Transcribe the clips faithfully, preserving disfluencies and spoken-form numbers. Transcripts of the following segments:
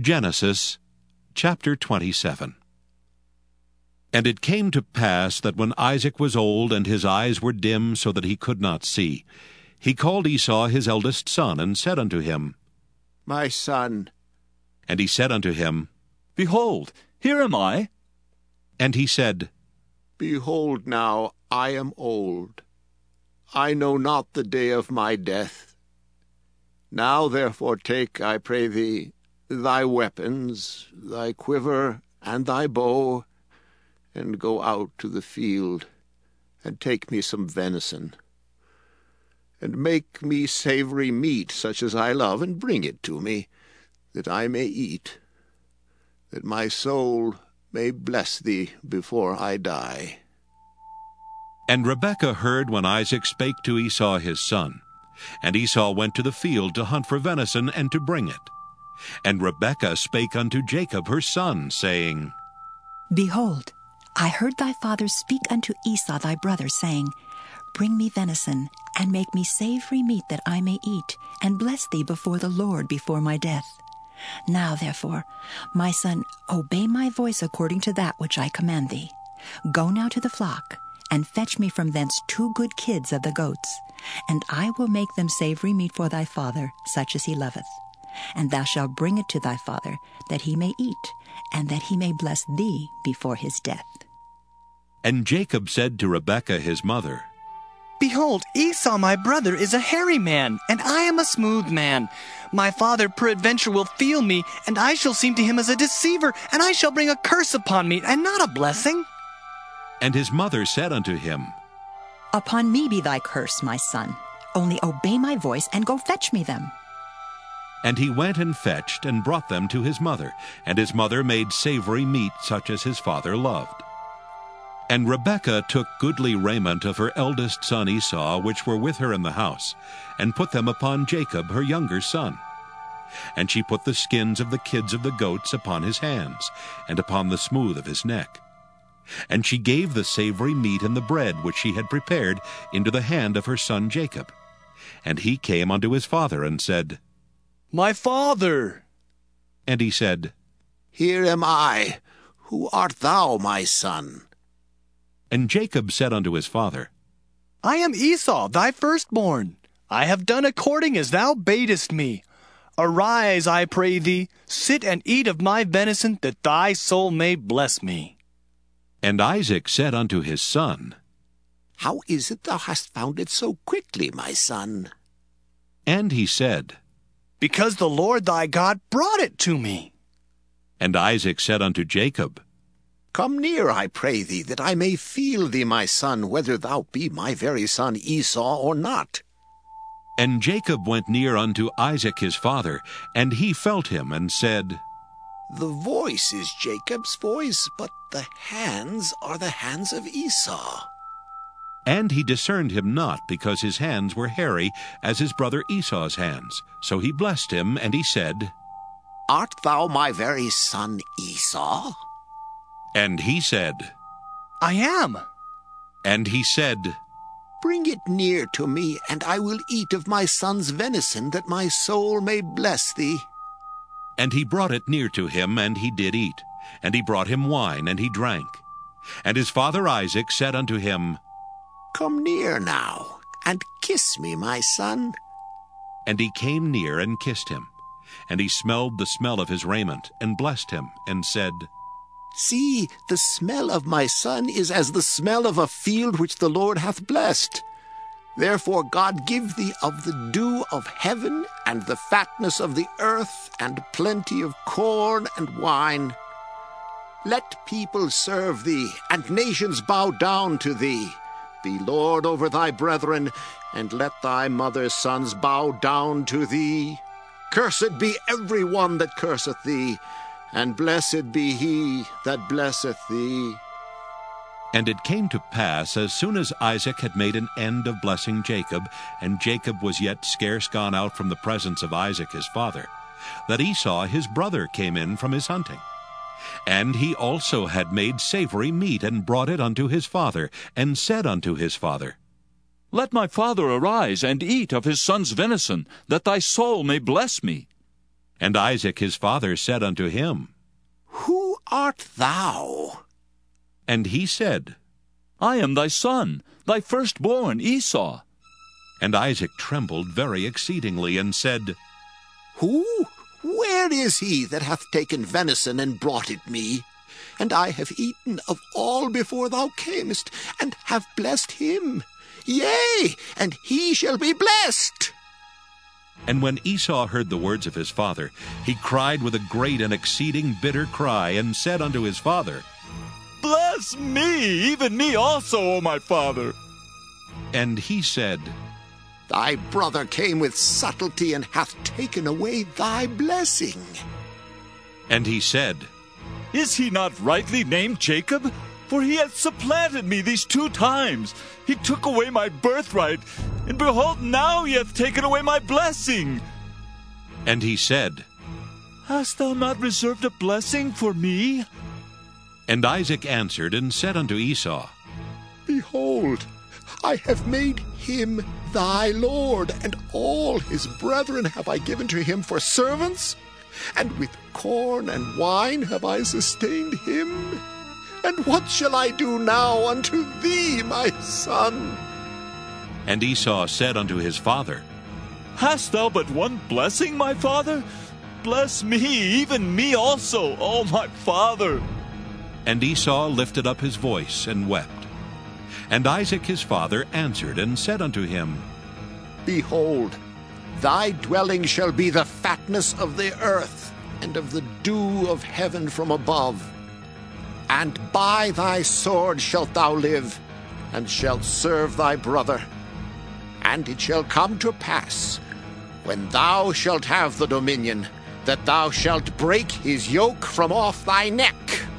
Genesis chapter twenty-seven. And it came to pass that when Isaac was old, and his eyes were dim, so that he could not see, he called Esau his eldest son, and said unto him, My son. And he said unto him, Behold, here am I. And he said, Behold now, I am old. I know not the day of my death. Now therefore take, I pray thee, thy weapons, thy quiver, and thy bow, and go out to the field, and take me some venison, and make me savory meat, such as I love, and bring it to me, that I may eat, that my soul may bless thee before I die. And Rebekah heard when Isaac spake to Esau his son. And Esau went to the field to hunt for venison, and to bring it. And Rebekah spake unto Jacob her son, saying, Behold, I heard thy father speak unto Esau thy brother, saying, Bring me venison, and make me savory meat, that I may eat, and bless thee before the Lord before my death. Now therefore, my son, obey my voice according to that which I command thee. Go now to the flock, and fetch me from thence two good kids of the goats, and I will make them savory meat for thy father, such as he loveth. And thou shalt bring it to thy father, that he may eat, and that he may bless thee before his death. And Jacob said to Rebekah his mother, Behold, Esau my brother is a hairy man, and I am a smooth man. My father peradventure will feel me, and I shall seem to him as a deceiver, and I shall bring a curse upon me, and not a blessing. And his mother said unto him, Upon me be thy curse, my son. Only obey my voice, and go fetch me them. And he went and fetched, and brought them to his mother. And his mother made savory meat, such as his father loved. And Rebekah took goodly raiment of her eldest son Esau, which were with her in the house, and put them upon Jacob her younger son. And she put the skins of the kids of the goats upon his hands, and upon the smooth of his neck. And she gave the savory meat and the bread which she had prepared into the hand of her son Jacob. And he came unto his father, and said, My father. And he said, Here am I. Who art thou, my son? And Jacob said unto his father, I am Esau, thy firstborn. I have done according as thou badest me. Arise, I pray thee, sit and eat of my venison, that thy soul may bless me. And Isaac said unto his son, How is it thou hast found it so quickly, my son? And he said, Because the Lord thy God brought it to me. And Isaac said unto Jacob, Come near, I pray thee, that I may feel thee, my son, whether thou be my very son Esau or not. And Jacob went near unto Isaac his father, and he felt him, and said, The voice is Jacob's voice, but the hands are the hands of Esau. And he discerned him not, because his hands were hairy, as his brother Esau's hands. So he blessed him, and he said, Art thou my very son Esau? And he said, I am. And he said, Bring it near to me, and I will eat of my son's venison, that my soul may bless thee. And he brought it near to him, and he did eat. And he brought him wine, and he drank. And his father Isaac said unto him, Come near now, and kiss me, my son. And he came near and kissed him. And he smelled the smell of his raiment, and blessed him, and said, See, the smell of my son is as the smell of a field which the Lord hath blessed. Therefore God give thee of the dew of heaven, and the fatness of the earth, and plenty of corn and wine. Let people serve thee, and nations bow down to thee. Be Lord over thy brethren, and let thy mother's sons bow down to thee. Cursed be every one that curseth thee, and blessed be he that blesseth thee. And it came to pass, as soon as Isaac had made an end of blessing Jacob, and Jacob was yet scarce gone out from the presence of Isaac his father, that Esau his brother came in from his hunting. And he also had made savory meat, and brought it unto his father, and said unto his father, Let my father arise, and eat of his son's venison, that thy soul may bless me. And Isaac his father said unto him, Who art thou? And he said, I am thy son, thy firstborn Esau. And Isaac trembled very exceedingly, and said, Who? Where is he that hath taken venison and brought it me? And I have eaten of all before thou camest, and have blessed him. Yea, and he shall be blessed. And when Esau heard the words of his father, he cried with a great and exceeding bitter cry, and said unto his father, Bless me, even me also, O my father. And he said, Thy brother came with subtlety, and hath taken away thy blessing. And he said, Is he not rightly named Jacob? For he hath supplanted me these two times. He took away my birthright, and behold, now he hath taken away my blessing. And he said, Hast thou not reserved a blessing for me? And Isaac answered and said unto Esau, Behold, I have made him thy lord, and all his brethren have I given to him for servants, and with corn and wine have I sustained him. And what shall I do now unto thee, my son? And Esau said unto his father, Hast thou but one blessing, my father? Bless me, even me also, O my father. And Esau lifted up his voice and wept. And Isaac his father answered and said unto him, Behold, thy dwelling shall be the fatness of the earth, and of the dew of heaven from above. And by thy sword shalt thou live, and shalt serve thy brother. And it shall come to pass, when thou shalt have the dominion, that thou shalt break his yoke from off thy neck.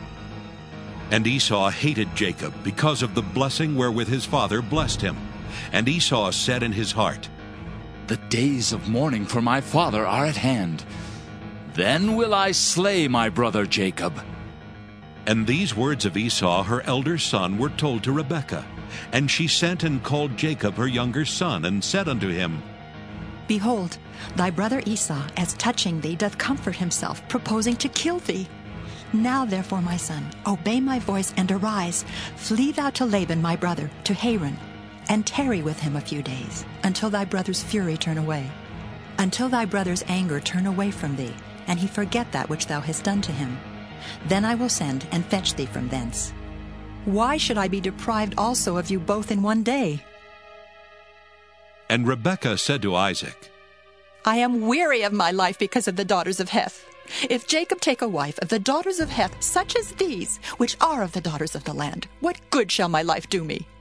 And Esau hated Jacob because of the blessing wherewith his father blessed him. And Esau said in his heart, The days of mourning for my father are at hand. Then will I slay my brother Jacob. And these words of Esau her elder son were told to Rebekah. And she sent and called Jacob her younger son, and said unto him, Behold, thy brother Esau, as touching thee, doth comfort himself, proposing to kill thee. Now therefore, my son, obey my voice, and arise. Flee thou to Laban my brother, to Haran, and tarry with him a few days, until thy brother's fury turn away, until thy brother's anger turn away from thee, and he forget that which thou hast done to him. Then I will send and fetch thee from thence. Why should I be deprived also of you both in one day? And Rebekah said to Isaac, I am weary of my life because of the daughters of Heth. If Jacob take a wife of the daughters of Heth, such as these, which are of the daughters of the land, what good shall my life do me?